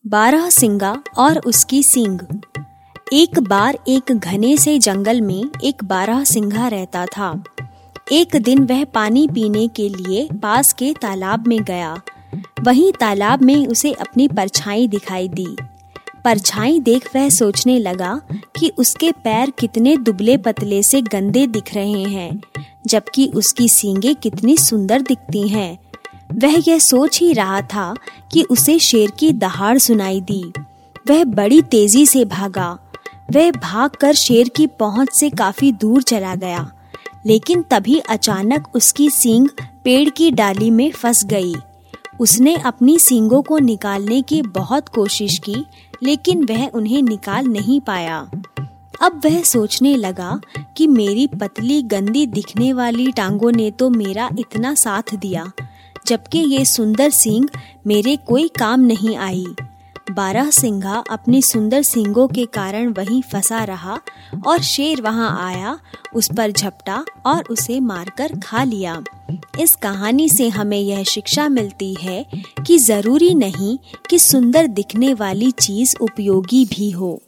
बारहसिंगा और उसकी सींग। एक बार एक घने से जंगल में एक बारहसिंगा रहता था। एक दिन वह पानी पीने के लिए पास के तालाब में गया। वहीं तालाब में उसे अपनी परछाई दिखाई दी। परछाई देख वह सोचने लगा कि उसके पैर कितने दुबले पतले से गंदे दिख रहे हैं, जबकि उसकी सींगें कितनी सुंदर दिखती हैं। वह यह सोच ही रहा था कि उसे शेर की दहाड़ सुनाई दी। वह बड़ी तेजी से भागा। वह भागकर शेर की पहुंच से काफी दूर चला गया, लेकिन तभी अचानक उसकी सींग पेड़ की डाली में फंस गई। उसने अपनी सींगों को निकालने की बहुत कोशिश की, लेकिन वह उन्हें निकाल नहीं पाया। अब वह सोचने लगा कि मेरी पतली गंदी दिखने वाली टांगों ने तो मेरा इतना साथ दिया, जबकि ये सुंदर सींग मेरे कोई काम नहीं आई। बारहसिंगा अपनी सुंदर सींगों के कारण वहीं फंसा रहा और शेर वहां आया, उस पर झपटा और उसे मारकर खा लिया। इस कहानी से हमें यह शिक्षा मिलती है कि जरूरी नहीं कि सुंदर दिखने वाली चीज उपयोगी भी हो।